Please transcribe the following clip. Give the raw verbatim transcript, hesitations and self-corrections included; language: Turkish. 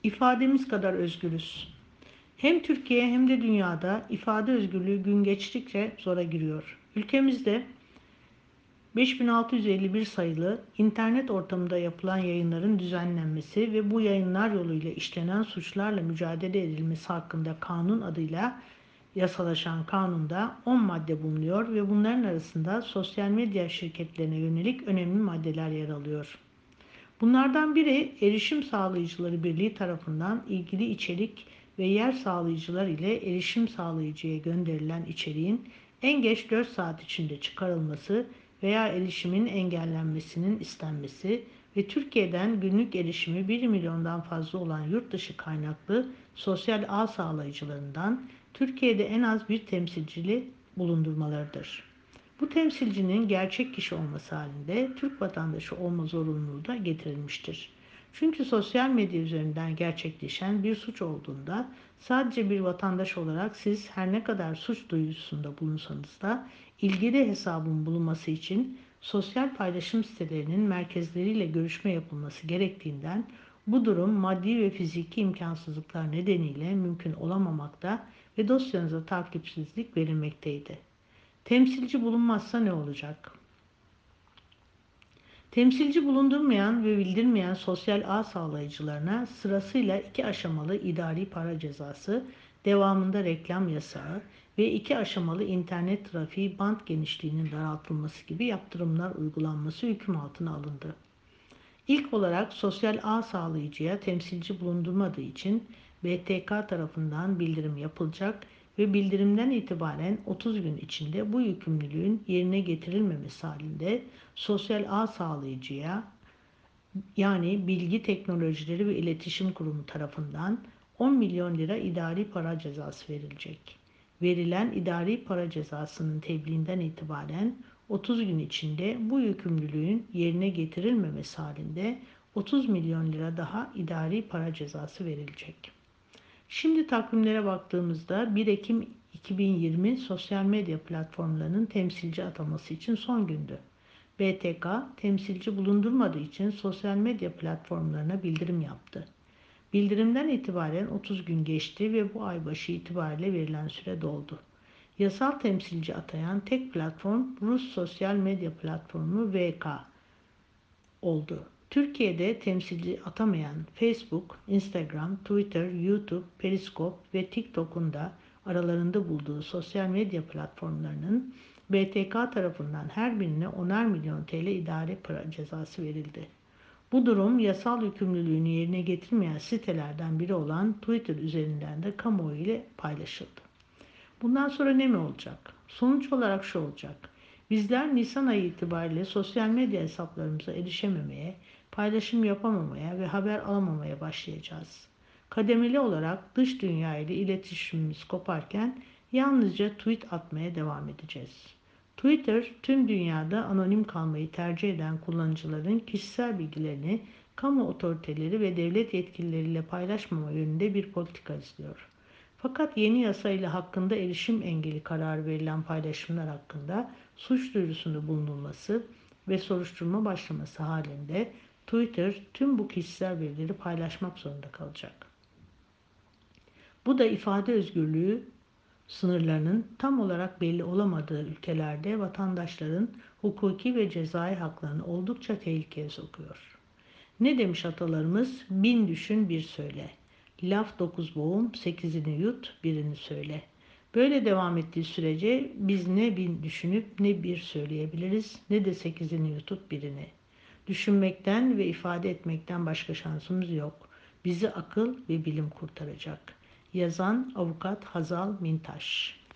İfademiz kadar özgürüz. Hem Türkiye hem de dünyada ifade özgürlüğü gün geçtikçe zora giriyor. Ülkemizde beş bin altı yüz elli bir sayılı internet ortamında yapılan yayınların düzenlenmesi ve bu yayınlar yoluyla işlenen suçlarla mücadele edilmesi hakkında kanun adıyla yasalaşan kanunda on madde bulunuyor ve bunların arasında sosyal medya şirketlerine yönelik önemli maddeler yer alıyor. Bunlardan biri Erişim Sağlayıcıları Birliği tarafından ilgili içerik ve yer sağlayıcılar ile erişim sağlayıcıya gönderilen içeriğin en geç dört saat içinde çıkarılması veya erişimin engellenmesinin istenmesi ve Türkiye'den günlük erişimi bir milyondan fazla olan yurt dışı kaynaklı sosyal ağ sağlayıcılarından Türkiye'de en az bir temsilcili bulundurmalarıdır. Bu temsilcinin gerçek kişi olması halinde Türk vatandaşı olma zorunluluğu da getirilmiştir. Çünkü sosyal medya üzerinden gerçekleşen bir suç olduğunda sadece bir vatandaş olarak siz her ne kadar suç duyurusunda bulunsanız da ilgili hesabın bulunması için sosyal paylaşım sitelerinin merkezleriyle görüşme yapılması gerektiğinden bu durum maddi ve fiziki imkansızlıklar nedeniyle mümkün olamamakta ve dosyanıza takipsizlik verilmekteydi. Temsilci bulunmazsa ne olacak? Temsilci bulundurmayan ve bildirmeyen sosyal ağ sağlayıcılarına sırasıyla iki aşamalı idari para cezası, devamında reklam yasağı ve iki aşamalı internet trafiği band genişliğinin daraltılması gibi yaptırımlar uygulanması hüküm altına alındı. İlk olarak sosyal ağ sağlayıcıya temsilci bulundurmadığı için B T K tarafından bildirim yapılacak ve bildirimden itibaren otuz gün içinde bu yükümlülüğün yerine getirilmemesi halinde sosyal ağ sağlayıcıya yani Bilgi Teknolojileri ve İletişim Kurumu tarafından on milyon lira idari para cezası verilecek. Verilen idari para cezasının tebliğinden itibaren otuz gün içinde bu yükümlülüğün yerine getirilmemesi halinde otuz milyon lira daha idari para cezası verilecek. Şimdi takvimlere baktığımızda bir Ekim iki bin yirmi sosyal medya platformlarının temsilci ataması için son gündü. B T K temsilci bulundurmadığı için sosyal medya platformlarına bildirim yaptı. Bildirimden itibaren otuz gün geçti ve bu ay başı itibariyle verilen süre doldu. Yasal temsilci atayan tek platform Rus sosyal medya platformu V K oldu. Türkiye'de temsilci atamayan Facebook, Instagram, Twitter, YouTube, Periscope ve TikTok'un da aralarında bulduğu sosyal medya platformlarının B T K tarafından her birine onar milyon T L idari para cezası verildi. Bu durum yasal yükümlülüğünü yerine getirmeyen sitelerden biri olan Twitter üzerinden de kamuoyu ile paylaşıldı. Bundan sonra ne mi olacak? Sonuç olarak şu olacak. Bizler Nisan ayı itibariyle sosyal medya hesaplarımıza erişememeye, paylaşım yapamamaya ve haber alamamaya başlayacağız. Kademeli olarak dış dünya ile iletişimimiz koparken yalnızca tweet atmaya devam edeceğiz. Twitter, tüm dünyada anonim kalmayı tercih eden kullanıcıların kişisel bilgilerini kamu otoriteleri ve devlet yetkilileriyle paylaşmama yönünde bir politika izliyor. Fakat yeni yasayla hakkında erişim engeli kararı verilen paylaşımlar hakkında suç duyurusunda bulunulması ve soruşturma başlaması halinde Twitter tüm bu kişisel verileri paylaşmak zorunda kalacak. Bu da ifade özgürlüğü sınırlarının tam olarak belli olamadığı ülkelerde vatandaşların hukuki ve cezai haklarını oldukça tehlikeye sokuyor. Ne demiş atalarımız? Bin düşün bir söyle. Laf dokuz boğum, sekizini yut, birini söyle. Böyle devam ettiği sürece biz ne bin düşünüp ne bir söyleyebiliriz ne de sekizini yutup birini. Düşünmekten ve ifade etmekten başka şansımız yok. Bizi akıl ve bilim kurtaracak. Yazan Avukat Hazal Mintaş.